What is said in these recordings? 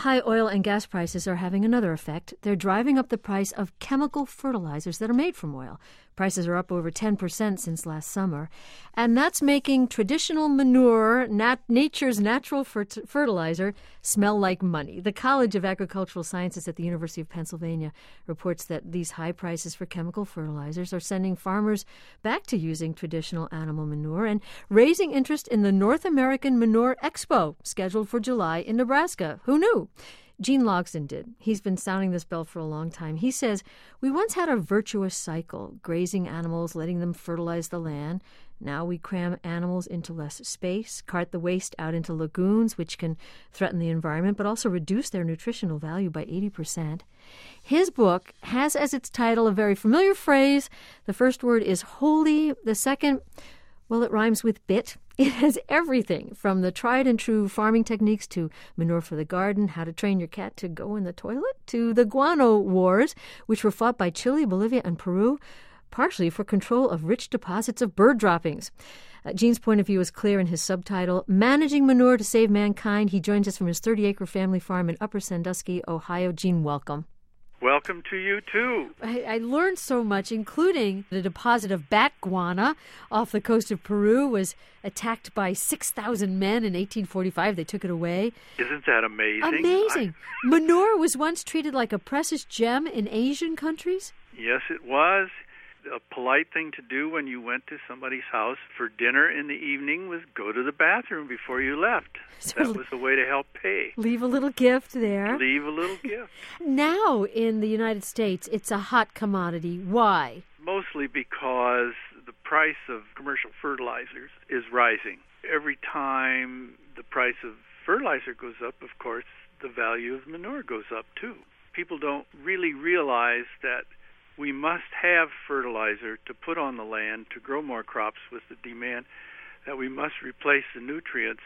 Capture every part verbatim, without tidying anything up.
high oil and gas prices are having another effect. They're driving up the price of chemical fertilizers that are made from oil. Prices are up over ten percent since last summer. And that's making traditional manure, nat- nature's natural fer- fertilizer, smell like money. The College of Agricultural Sciences at the University of Pennsylvania reports that these high prices for chemical fertilizers are sending farmers back to using traditional animal manure and raising interest in the North American Manure Expo, scheduled for July in Nebraska. Who knew? Gene Logsdon did. He's been sounding this bell for a long time. He says, we once had a virtuous cycle, grazing animals, letting them fertilize the land. Now we cram animals into less space, cart the waste out into lagoons, which can threaten the environment, but also reduce their nutritional value by eighty percent. His book has as its title a very familiar phrase. The first word is holy. The second, well, it rhymes with bit. It has everything from the tried and true farming techniques to manure for the garden, how to train your cat to go in the toilet, to the guano wars, which were fought by Chile, Bolivia, and Peru, partially for control of rich deposits of bird droppings. Uh, Gene's point of view is clear in his subtitle, Managing Manure to Save Mankind. He joins us from his thirty-acre family farm in Upper Sandusky, Ohio. Gene, welcome. Welcome to you, too. I, I learned so much, including the deposit of bat guana off the coast of Peru was attacked by six thousand men in eighteen forty-five. They took it away. Isn't that amazing? Amazing. I... Manure was once treated like a precious gem in Asian countries? Yes, it was. A polite thing to do when you went to somebody's house for dinner in the evening was go to the bathroom before you left. So that was the way to help pay. Leave a little gift there. Leave a little gift. Now in the United States, it's a hot commodity. Why? Mostly because the price of commercial fertilizers is rising. Every time the price of fertilizer goes up, of course, the value of manure goes up too. People don't really realize that we must have fertilizer to put on the land to grow more crops with the demand, that we must replace the nutrients.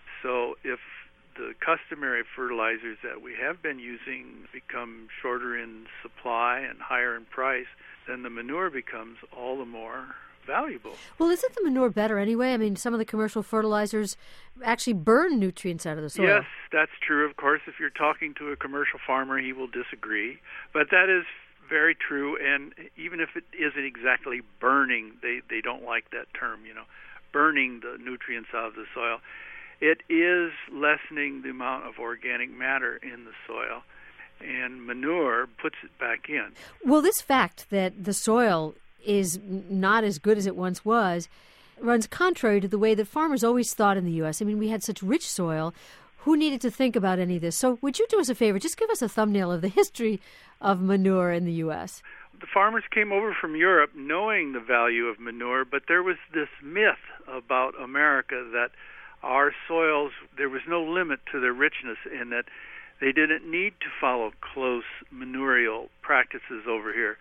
So if the customary fertilizers that we have been using become shorter in supply and higher in price, then the manure becomes all the more valuable. Well, isn't the manure better anyway? I mean, some of the commercial fertilizers actually burn nutrients out of the soil. Yes, that's true. Of course, if you're talking to a commercial farmer, he will disagree. But that is very true, and even if it isn't exactly burning, they, they don't like that term, you know, burning the nutrients out of the soil. It is lessening the amount of organic matter in the soil, and manure puts it back in. Well, this fact that the soil is not as good as it once was runs contrary to the way that farmers always thought in the U S. I mean, we had such rich soil. Who needed to think about any of this? So would you do us a favor? Just give us a thumbnail of the history of manure in the U S. The farmers came over from Europe knowing the value of manure, but there was this myth about America that our soils, there was no limit to their richness in that they didn't need to follow close manurial practices over here.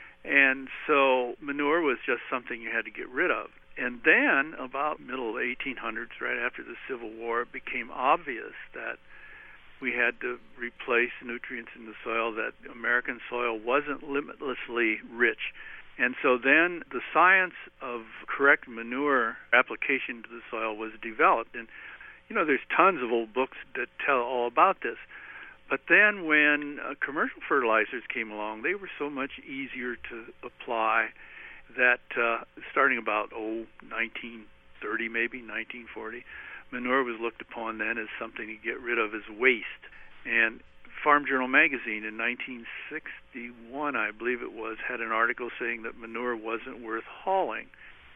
And so manure was just something you had to get rid of. And then, about middle eighteen hundreds, right after the Civil War, it became obvious that we had to replace nutrients in the soil, that American soil wasn't limitlessly rich. And so then the science of correct manure application to the soil was developed. And, you know, there's tons of old books that tell all about this. But then when uh, commercial fertilizers came along, they were so much easier to apply that uh, starting about, oh, nineteen thirty maybe, nineteen forty, manure was looked upon then as something to get rid of as waste. And Farm Journal magazine in nineteen sixty-one, I believe it was, had an article saying that manure wasn't worth hauling.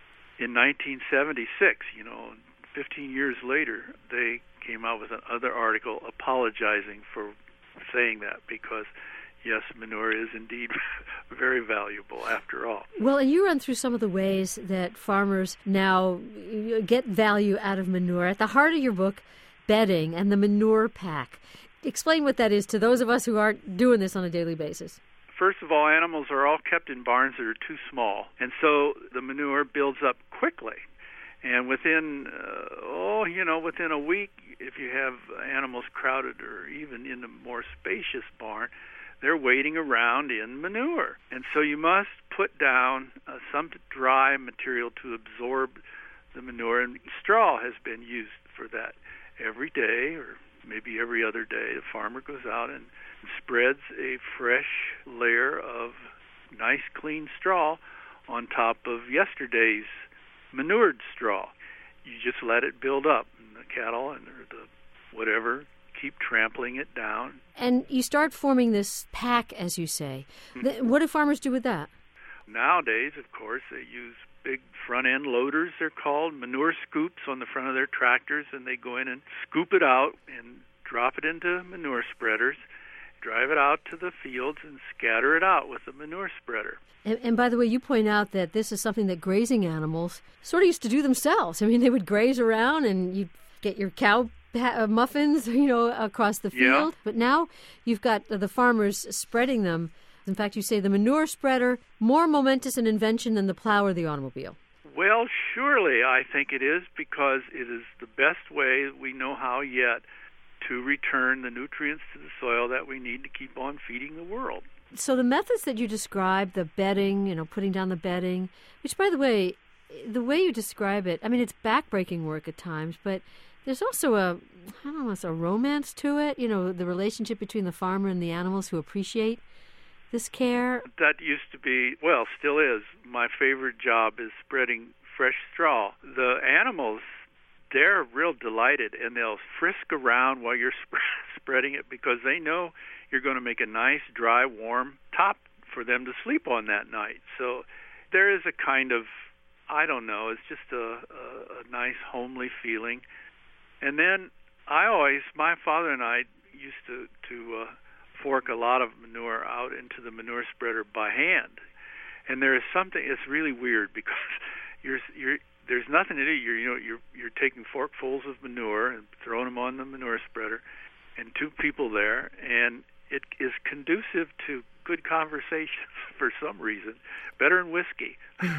In nineteen seventy-six, you know, fifteen years later, they came out with another article apologizing for saying that because, yes, manure is indeed very valuable after all. Well, and you run through some of the ways that farmers now get value out of manure. At the heart of your book, bedding and the manure pack. Explain what that is to those of us who aren't doing this on a daily basis. First of all, animals are all kept in barns that are too small, and so the manure builds up quickly. And within, uh, oh, you know, within a week, if you have animals crowded or even in a more spacious barn, they're waiting around in manure. And so you must put down uh, some dry material to absorb the manure, and straw has been used for that every day or maybe every other day, the farmer goes out and spreads a fresh layer of nice, clean straw on top of yesterday's manured straw. You just let it build up, and the cattle and or the whatever keep trampling it down. And you start forming this pack, as you say. Mm-hmm. What do farmers do with that? Nowadays, of course, they use big front-end loaders, they're called, manure scoops on the front of their tractors, and they go in and scoop it out and drop it into manure spreaders, drive it out to the fields, and scatter it out with the manure spreader. And, and by the way, you point out that this is something that grazing animals sort of used to do themselves. I mean, they would graze around, and you'd get your cow uh, muffins, you know, across the field. Yeah. But now you've got the farmers spreading them. In fact, you say the manure spreader, more momentous an invention than the plow or the automobile. Well, surely I think it is, because it is the best way we know how yet to return the nutrients to the soil that we need to keep on feeding the world. So the methods that you described, the bedding, you know, putting down the bedding, which, by the way, the way you describe it, I mean, it's backbreaking work at times, but there's also a, I don't know, it's a romance to it, you know, the relationship between the farmer and the animals who appreciate this care. That used to be, well, still is, my favorite job is spreading fresh straw. The animals, they're real delighted, and they'll frisk around while you're sp- spreading it, because they know you're going to make a nice, dry, warm top for them to sleep on that night. So there is a kind of, I don't know, it's just a, a, a nice, homely feeling. And then I always, my father and I used to, to uh, fork a lot of manure out into the manure spreader by hand. And there is something, it's really weird, because you're, you're, there's nothing to do. You're, you know, you're, you're taking forkfuls of manure and throwing them on the manure spreader, and two people there, and it is conducive to good conversations for some reason, better than whiskey.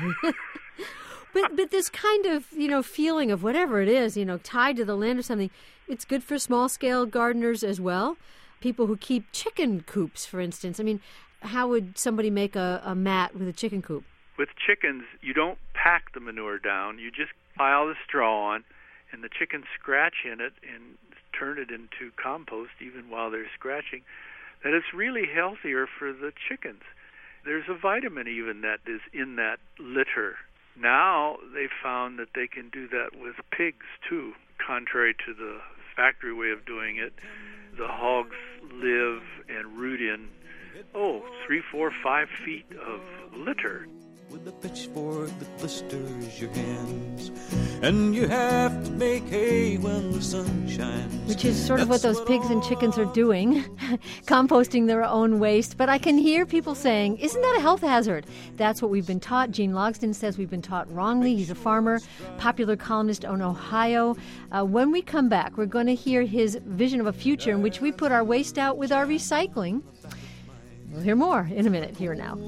but but this kind of, you know, feeling of whatever it is, you know, tied to the land or something, it's good for small-scale gardeners as well. People who keep chicken coops, for instance. I mean, how would somebody make a, a mat with a chicken coop? With chickens, you don't pack the manure down. You just pile the straw on, and the chickens scratch in it and turn it into compost even while they're scratching. That it's really healthier for the chickens. There's a vitamin even that is in that litter. Now they've found that they can do that with pigs too, contrary to the factory way of doing it. The hogs live and root in, oh, three, four, five feet of litter. With a pitchfork that blisters your hands, and you have to make hay when the sun shines. Which is sort of what those pigs and chickens are doing, composting their own waste. But I can hear people saying, isn't that a health hazard? That's what we've been taught. Gene Logsdon says we've been taught wrongly. He's a farmer, popular columnist in Ohio. Uh, when we come back, we're going to hear his vision of a future in which we put our waste out with our recycling. We'll hear more in a minute, here now.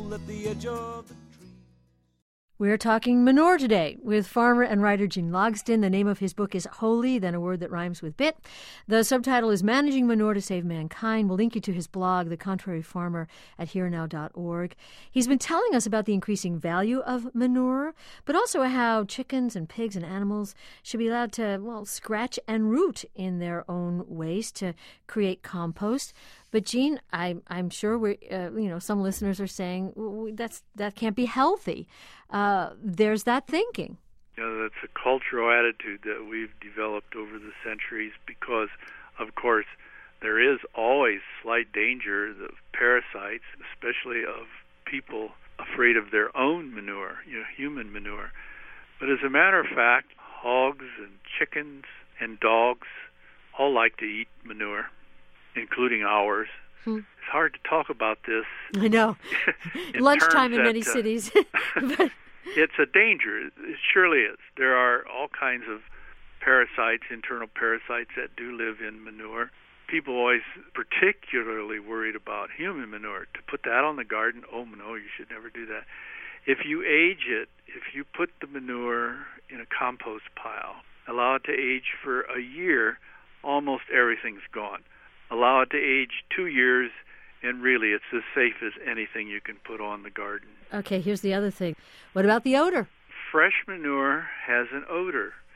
We're talking manure today with farmer and writer Gene Logsdon. The name of his book is Holy, then a word that rhymes with bit. The subtitle is Managing Manure to Save Mankind. We'll link you to his blog, The Contrary Farmer, at here now dot org. He's been telling us about the increasing value of manure, but also how chickens and pigs and animals should be allowed to, well, scratch and root in their own waste to create compost. But Gene, I, I'm sure we, uh, you know, some listeners are saying well, that's that can't be healthy. Uh, there's that thinking. You know, that's a cultural attitude that we've developed over the centuries because, of course, there is always slight danger of parasites, especially of people afraid of their own manure, you know, human manure. But as a matter of fact, hogs and chickens and dogs all like to eat manure, including ours. Hmm. It's hard to talk about this. I know. Lunchtime in that, many uh, cities. It's a danger. It surely is. There are all kinds of parasites, internal parasites that do live in manure. People always particularly worried about human manure. To put that on the garden, oh no, you should never do that. If you age it, if you put the manure in a compost pile, allow it to age for a year, almost everything's gone. Allow it to age two years, and really it's as safe as anything you can put on the garden. Okay, here's the other thing. What about the odor? Fresh manure has an odor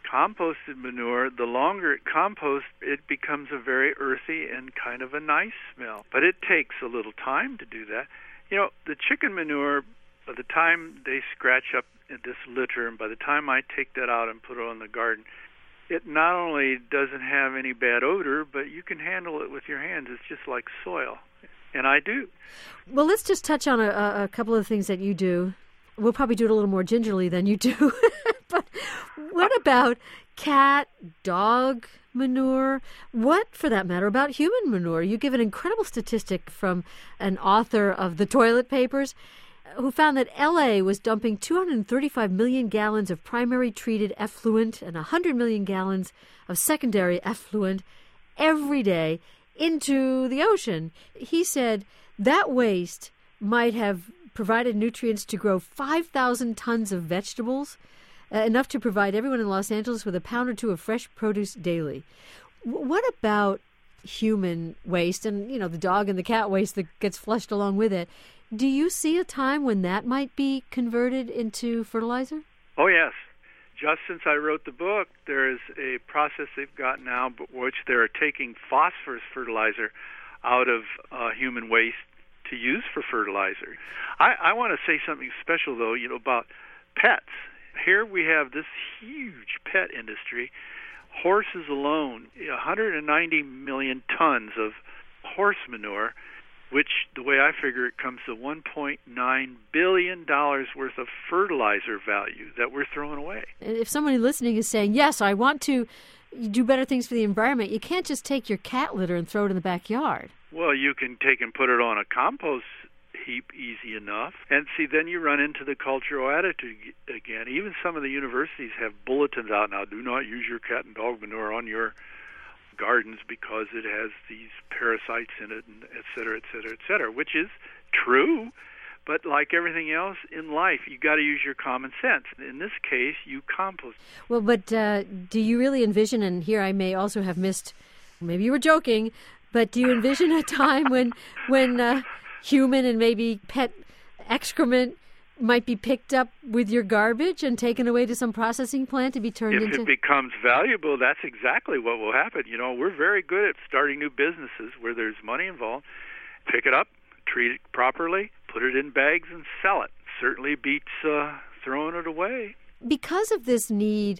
composted manure, the longer it composts, it becomes a very earthy and kind of a nice smell. But it takes a little time to do that. You know, the chicken manure, by the time they scratch up this litter, and by the time I take that out and put it on the garden, it not only doesn't have any bad odor, but you can handle it with your hands. It's just like soil. And I do. Well, let's just touch on a, a couple of things that you do. We'll probably do it a little more gingerly than you do. But what about cat, dog manure? What, for that matter, about human manure? You give an incredible statistic from an author of The Toilet Papers who found that L A was dumping two hundred thirty-five million gallons of primary treated effluent and one hundred million gallons of secondary effluent every day into the ocean. He said that waste might have provided nutrients to grow five thousand tons of vegetables, uh, enough to provide everyone in Los Angeles with a pound or two of fresh produce daily. W- what about human waste and, you know, the dog and the cat waste that gets flushed along with it? Do you see a time when that might be converted into fertilizer? Oh, yes. Just since I wrote the book, there is a process they've got now which they're taking phosphorus fertilizer out of uh, human waste to use for fertilizer. I, I want to say something special, though, you know, about pets. Here we have this huge pet industry. Horses alone, one hundred ninety million tons of horse manure, which, the way I figure it, comes to one point nine billion dollars worth of fertilizer value that we're throwing away. If somebody listening is saying, yes, I want to do better things for the environment, you can't just take your cat litter and throw it in the backyard. Well, you can take and put it on a compost heap easy enough. And see, then you run into the cultural attitude again. Even some of the universities have bulletins out now, do not use your cat and dog manure on your gardens because it has these parasites in it, and et cetera, et cetera, et cetera, which is true. But like everything else in life, you got to use your common sense. In this case, you compost. Well, but uh, do you really envision, and here I may also have missed, maybe you were joking, but do you envision a time when when uh, human and maybe pet excrement might be picked up with your garbage and taken away to some processing plant to be turned if into... If it becomes valuable, that's exactly what will happen. You know, we're very good at starting new businesses where there's money involved. Pick it up, treat it properly, put it in bags, and sell it. Certainly beats uh, throwing it away. Because of this need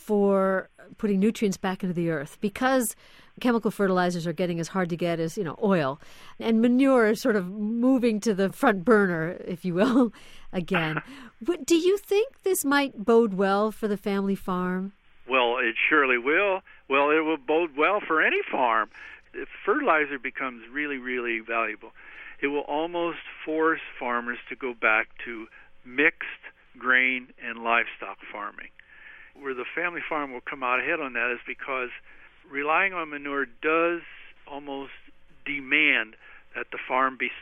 for putting nutrients back into the earth, because chemical fertilizers are getting as hard to get as, you know, oil, and manure is sort of moving to the front burner, if you will, again. But do you think this might bode well for the family farm? Well, it surely will. Well, it will bode well for any farm. If fertilizer becomes really, really valuable, it will almost force farmers to go back to mixed grain and livestock farming. Where the family farm will come out ahead on that is because relying on manure does almost demand that the farm be,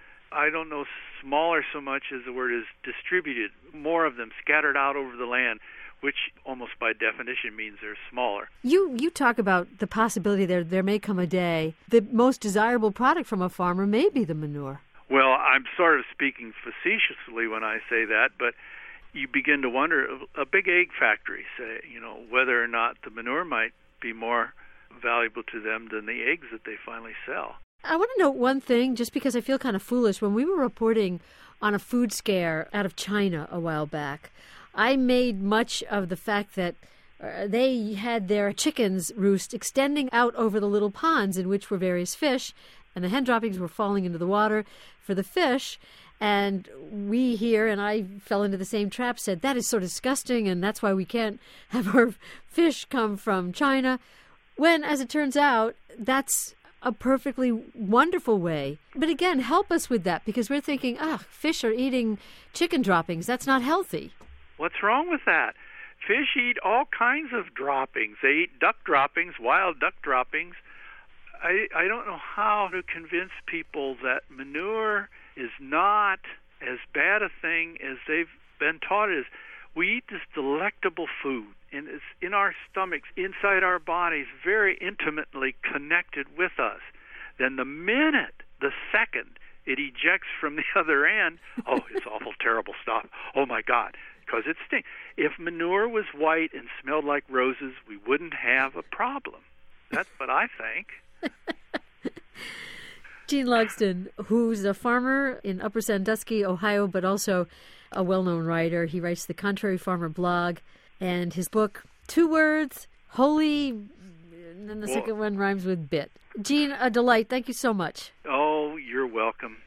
I don't know, smaller so much as the word is distributed, more of them scattered out over the land, which almost by definition means they're smaller. You you talk about the possibility there there may come a day the most desirable product from a farmer may be the manure. Well, I'm sort of speaking facetiously when I say that, but you begin to wonder, a big egg factory, say, you know, whether or not the manure might be more valuable to them than the eggs that they finally sell. I want to note one thing, just because I feel kind of foolish. When we were reporting on a food scare out of China a while back, I made much of the fact that uh, they had their chickens roost extending out over the little ponds in which were various fish, and the hen droppings were falling into the water for the fish. And we here, and I fell into the same trap, said that is so disgusting, and that's why we can't have our fish come from China. When, as it turns out, that's a perfectly wonderful way. But again, help us with that, because we're thinking, ah, fish are eating chicken droppings. That's not healthy. What's wrong with that? Fish eat all kinds of droppings. They eat duck droppings, wild duck droppings. I, I don't know how to convince people that manure is not as bad a thing as they've been taught it is. We eat this delectable food, and it's in our stomachs, inside our bodies, very intimately connected with us. Then the minute, the second, it ejects from the other end, oh, it's awful, terrible stuff. Oh, my God. because it stinks. If manure was white and smelled like roses, we wouldn't have a problem. That's what I think. Gene Logsdon, who's a farmer in Upper Sandusky, Ohio, but also a well-known writer. He writes the Contrary Farmer blog, and his book, two words, holy, and then the well, second one rhymes with bit. Gene, a delight. Thank you so much. Oh, you're welcome.